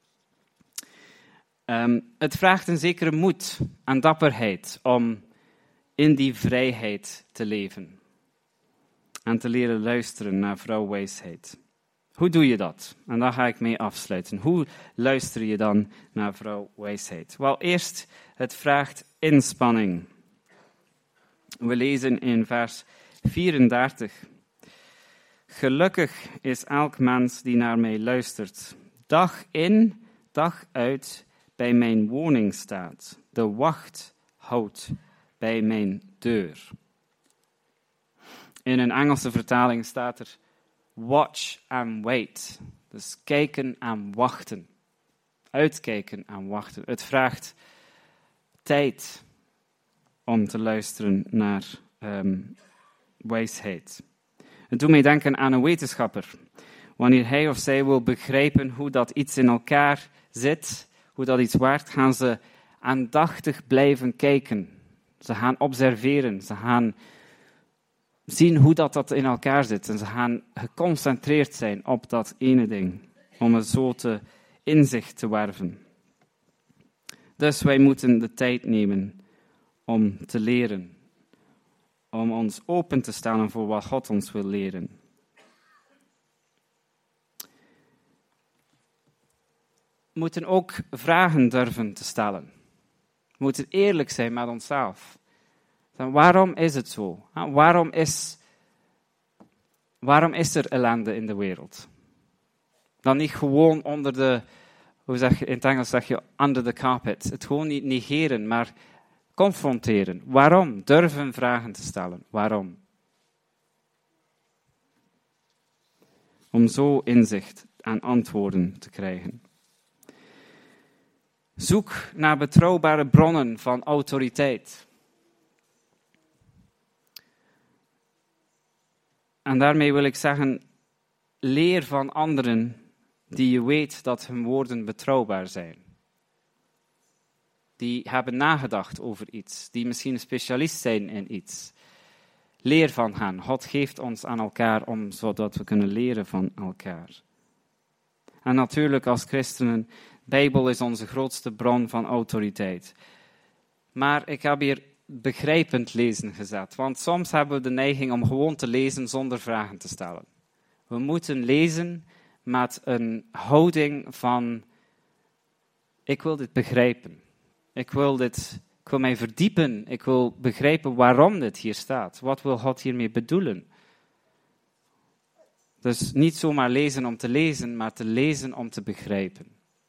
Het vraagt een zekere moed en dapperheid om in die vrijheid te leven. En te leren luisteren naar vrouw wijsheid. Hoe doe je dat? En daar ga ik mee afsluiten. Hoe luister je dan naar vrouw wijsheid? Wel, eerst, het vraagt inspanning. We lezen in vers 34. Gelukkig is elk mens die naar mij luistert. Dag in, dag uit bij mijn woning staat. De wacht houdt bij mijn deur. In een Engelse vertaling staat er watch and wait. Dus kijken en wachten. Uitkijken en wachten. Het vraagt tijd. om te luisteren naar wijsheid. Het doet mij denken aan een wetenschapper. Wanneer hij of zij wil begrijpen hoe dat iets in elkaar zit, hoe dat iets werkt, gaan ze aandachtig blijven kijken. Ze gaan observeren, ze gaan zien hoe dat in elkaar zit. En ze gaan geconcentreerd zijn op dat ene ding, om het zo te inzicht te werven. Dus wij moeten de tijd nemen om te leren, om ons open te stellen voor wat God ons wil leren. We moeten ook vragen durven te stellen. We moeten eerlijk zijn met onszelf. Waarom is het zo? Waarom is er ellende in de wereld? Dan niet gewoon onder de, in het Engels zeg je, under the carpet. Het gewoon niet negeren, maar confronteren. Waarom? Durven vragen te stellen. Waarom? Om zo inzicht en antwoorden te krijgen. Zoek naar betrouwbare bronnen van autoriteit. En daarmee wil ik zeggen, leer van anderen die je weet dat hun woorden betrouwbaar zijn. Die hebben nagedacht over iets, die misschien een specialist zijn in iets. Leer van hen. God geeft ons aan elkaar zodat we kunnen leren van elkaar. En natuurlijk als christenen, de Bijbel is onze grootste bron van autoriteit. Maar ik heb hier begrijpend lezen gezet, want soms hebben we de neiging om gewoon te lezen zonder vragen te stellen. We moeten lezen met een houding van, ik wil dit begrijpen. Ik wil mij verdiepen. Ik wil begrijpen waarom dit hier staat. Wat wil God hiermee bedoelen? Dus niet zomaar lezen om te lezen, maar te lezen om te begrijpen.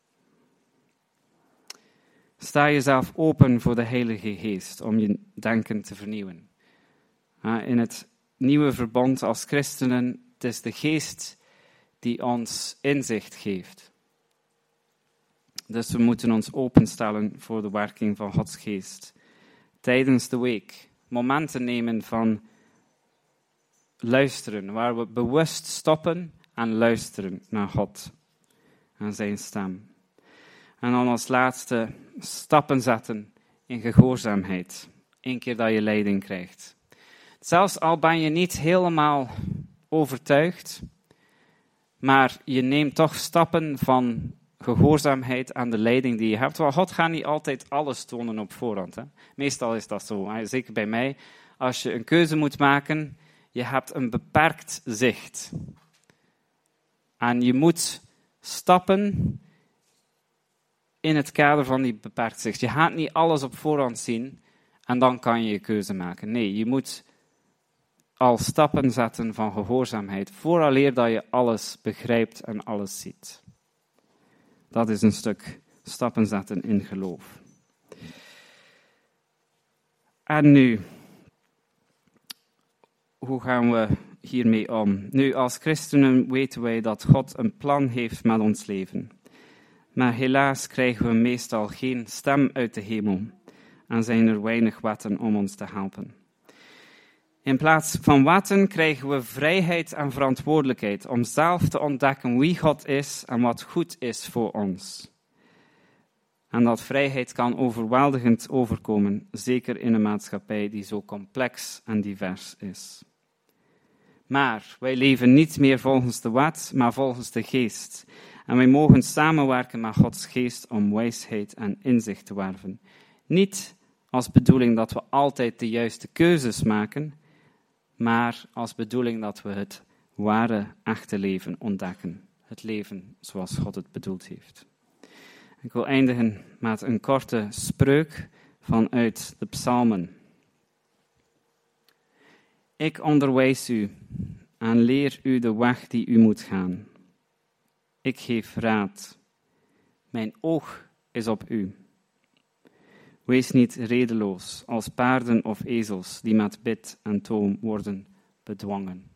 Sta jezelf open voor de Heilige Geest om je denken te vernieuwen. In het nieuwe verbond als christenen, het is de Geest die ons inzicht geeft. Dus we moeten ons openstellen voor de werking van Gods Geest. Tijdens de week momenten nemen van luisteren, waar we bewust stoppen en luisteren naar God en zijn stem. En dan als laatste stappen zetten in gehoorzaamheid, één keer dat je leiding krijgt. Zelfs al ben je niet helemaal overtuigd, maar je neemt toch stappen van gehoorzaamheid aan de leiding die je hebt. Want God gaat niet altijd alles tonen op voorhand. Hè? Meestal is dat zo, hè? Zeker bij mij. Als je een keuze moet maken, je hebt een beperkt zicht. En je moet stappen in het kader van die beperkt zicht. Je gaat niet alles op voorhand zien en dan kan je je keuze maken. Nee, je moet al stappen zetten van gehoorzaamheid, vooraleer dat je alles begrijpt en alles ziet. Dat is een stuk stappen zetten in geloof. En nu, hoe gaan we hiermee om? Nu, als christenen weten wij dat God een plan heeft met ons leven. Maar helaas krijgen we meestal geen stem uit de hemel en zijn er weinig wetten om ons te helpen. In plaats van wetten krijgen we vrijheid en verantwoordelijkheid om zelf te ontdekken wie God is en wat goed is voor ons. En dat vrijheid kan overweldigend overkomen, zeker in een maatschappij die zo complex en divers is. Maar wij leven niet meer volgens de wet, maar volgens de geest. En wij mogen samenwerken met Gods geest om wijsheid en inzicht te werven. Niet als bedoeling dat we altijd de juiste keuzes maken, maar als bedoeling dat we het ware, echte leven ontdekken. Het leven zoals God het bedoeld heeft. Ik wil eindigen met een korte spreuk vanuit de psalmen. Ik onderwijs u en leer u de weg die u moet gaan. Ik geef raad. Mijn oog is op u. Wees niet redeloos als paarden of ezels die met bit en toom worden bedwongen.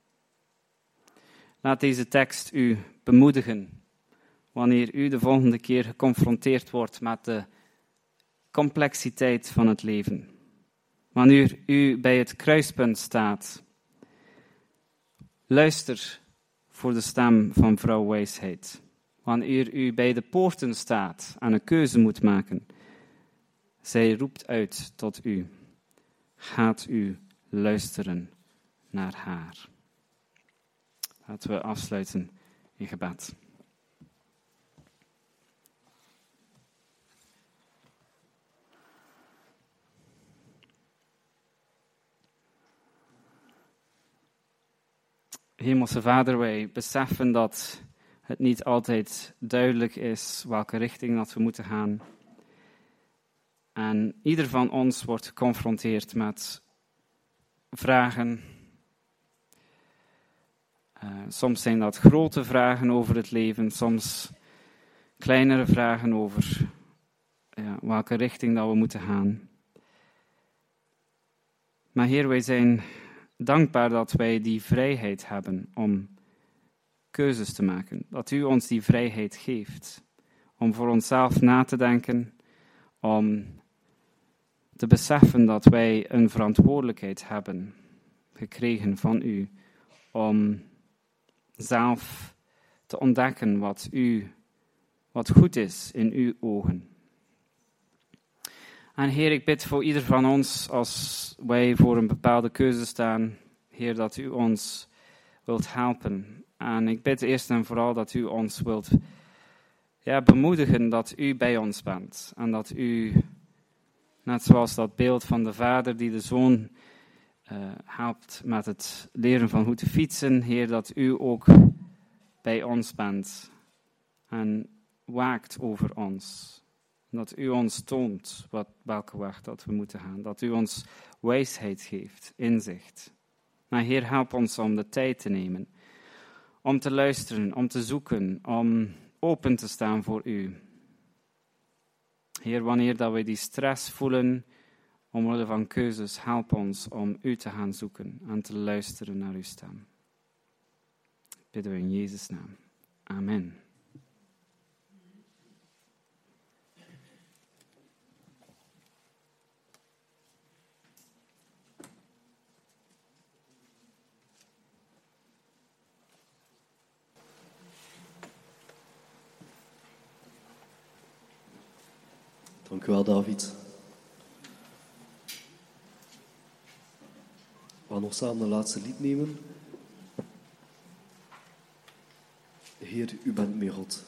Laat deze tekst u bemoedigen wanneer u de volgende keer geconfronteerd wordt met de complexiteit van het leven. Wanneer u bij het kruispunt staat, luister voor de stem van vrouw wijsheid. Wanneer u bij de poorten staat en een keuze moet maken, zij roept uit tot u. Gaat u luisteren naar haar. Laten we afsluiten in gebed. Hemelse Vader, wij beseffen dat het niet altijd duidelijk is welke richting dat we moeten gaan. En ieder van ons wordt geconfronteerd met vragen. Soms zijn dat grote vragen over het leven, soms kleinere vragen over welke richting dat we moeten gaan. Maar Heer, wij zijn dankbaar dat wij die vrijheid hebben om keuzes te maken. Dat u ons die vrijheid geeft om voor onszelf na te denken, om te beseffen dat wij een verantwoordelijkheid hebben gekregen van u, om zelf te ontdekken wat goed is in uw ogen. En Heer, ik bid voor ieder van ons, als wij voor een bepaalde keuze staan, Heer, dat u ons wilt helpen. En ik bid eerst en vooral dat u ons wilt bemoedigen dat u bij ons bent. En dat u, net zoals dat beeld van de vader die de zoon helpt met het leren van hoe te fietsen, Heer, dat u ook bij ons bent en waakt over ons. Dat u ons toont welke weg dat we moeten gaan. Dat u ons wijsheid geeft, inzicht. Maar Heer, help ons om de tijd te nemen. Om te luisteren, om te zoeken, om open te staan voor u. Heer, wanneer dat we die stress voelen, omwille van keuzes, help ons om u te gaan zoeken en te luisteren naar uw stem. Bidden we in Jezus' naam. Amen. Dank u wel, David. We gaan nog samen een laatste lied nemen. Heer, u bent mijn God.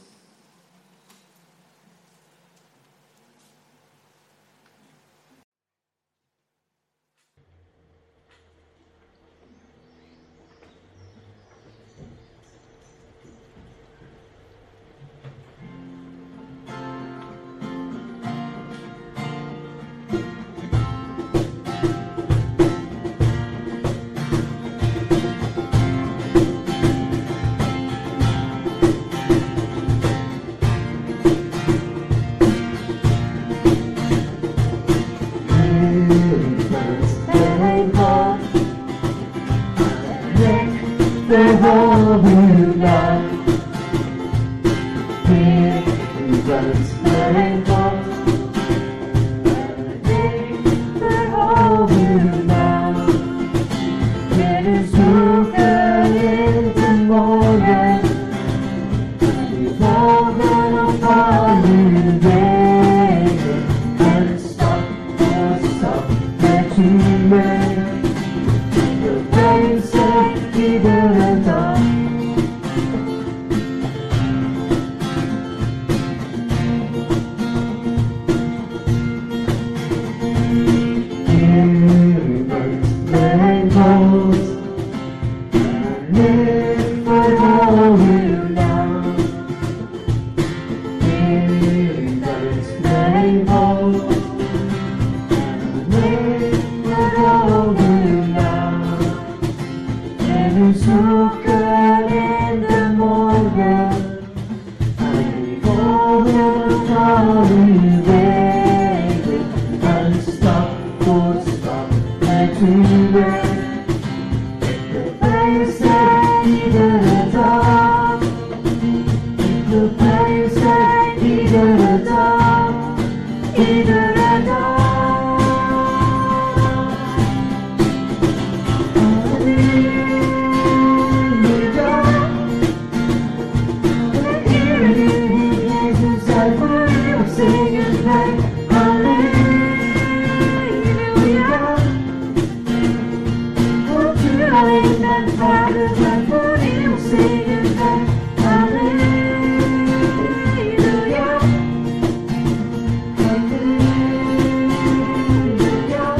alleen bent, Vader, en voor eeuwig zingen wij. Halleluja. Halleluja.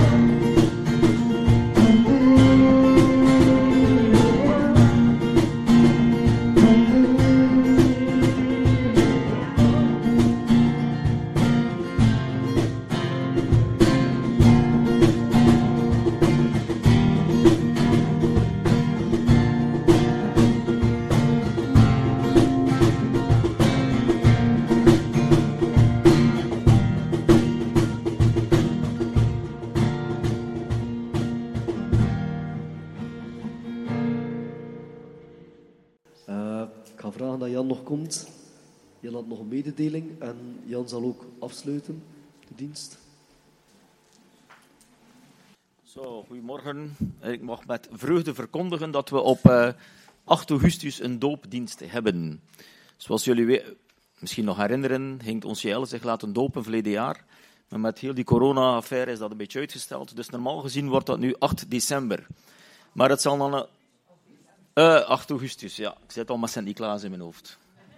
Ik ga vragen dat Jan nog komt. Jan had nog een mededeling en Jan zal ook afsluiten, de dienst. Zo, goedemorgen. Ik mag met vreugde verkondigen dat we op 8 augustus een doopdienst hebben. Zoals jullie misschien nog herinneren, ging ons JL zich laten dopen verleden jaar. Maar met heel die corona-affaire is dat een beetje uitgesteld. Dus normaal gezien wordt dat nu 8 december. Maar het zal dan 8 augustus, ja. Ik zit al met Sint-Niklaas in mijn hoofd.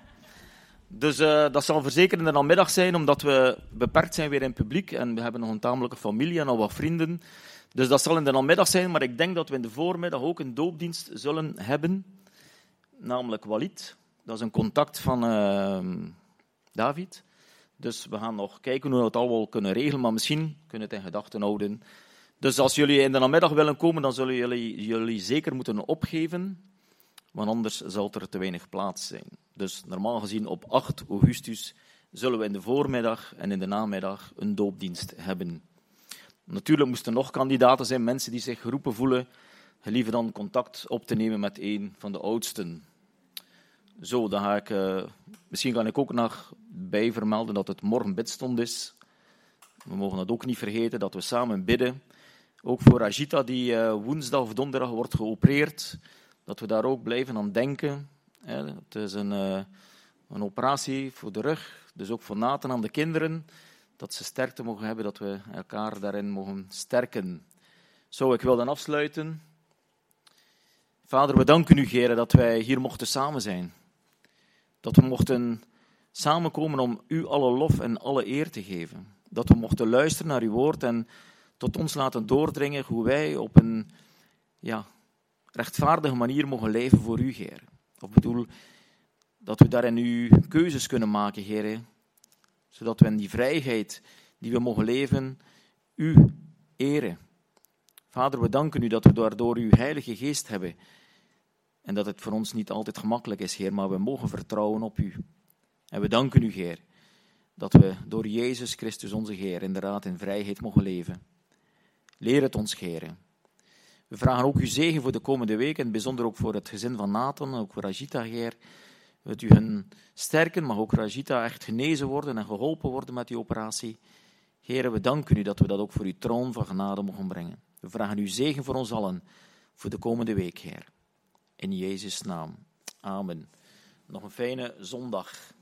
Dus dat zal verzekerd in de namiddag zijn, omdat we beperkt zijn weer in het publiek. En we hebben nog een tamelijke familie en al wat vrienden. Dus dat zal in de namiddag zijn, maar ik denk dat we in de voormiddag ook een doopdienst zullen hebben. Namelijk Walid. Dat is een contact van David. Dus we gaan nog kijken hoe we het allemaal kunnen regelen, maar misschien kunnen we het in gedachten houden. Dus als jullie in de namiddag willen komen, dan zullen jullie zeker moeten opgeven, want anders zal er te weinig plaats zijn. Dus normaal gezien op 8 augustus zullen we in de voormiddag en in de namiddag een doopdienst hebben. Natuurlijk moesten er nog kandidaten zijn, mensen die zich geroepen voelen, liever dan contact op te nemen met een van de oudsten. Zo, dan ga ik, misschien ga ik ook nog bij vermelden dat het morgen bidstond is. We mogen dat ook niet vergeten, dat we samen bidden. Ook voor Ajita, die woensdag of donderdag wordt geopereerd, dat we daar ook blijven aan denken. Het is een operatie voor de rug, dus ook voor Nathan aan de kinderen, dat ze sterkte mogen hebben, dat we elkaar daarin mogen sterken. Zo, ik wil dan afsluiten. Vader, we danken u, Heere, dat wij hier mochten samen zijn. Dat we mochten samenkomen om u alle lof en alle eer te geven. Dat we mochten luisteren naar uw woord en tot ons laten doordringen hoe wij op een rechtvaardige manier mogen leven voor u, Heer. Ik bedoel, dat we daarin uw keuzes kunnen maken, Heer. Zodat we in die vrijheid die we mogen leven, u eren. Vader, we danken u dat we daardoor uw heilige geest hebben. En dat het voor ons niet altijd gemakkelijk is, Heer, maar we mogen vertrouwen op u. En we danken u, Heer, dat we door Jezus Christus, onze Heer, inderdaad in vrijheid mogen leven. Leer het ons, Heer. We vragen ook uw zegen voor de komende week, en bijzonder ook voor het gezin van Nathan, ook voor Rajita, Heer. Dat u hen sterken, mag ook Rajita echt genezen worden en geholpen worden met die operatie. Heer, we danken u dat we dat ook voor uw troon van genade mogen brengen. We vragen uw zegen voor ons allen, voor de komende week, Heer. In Jezus' naam. Amen. Nog een fijne zondag.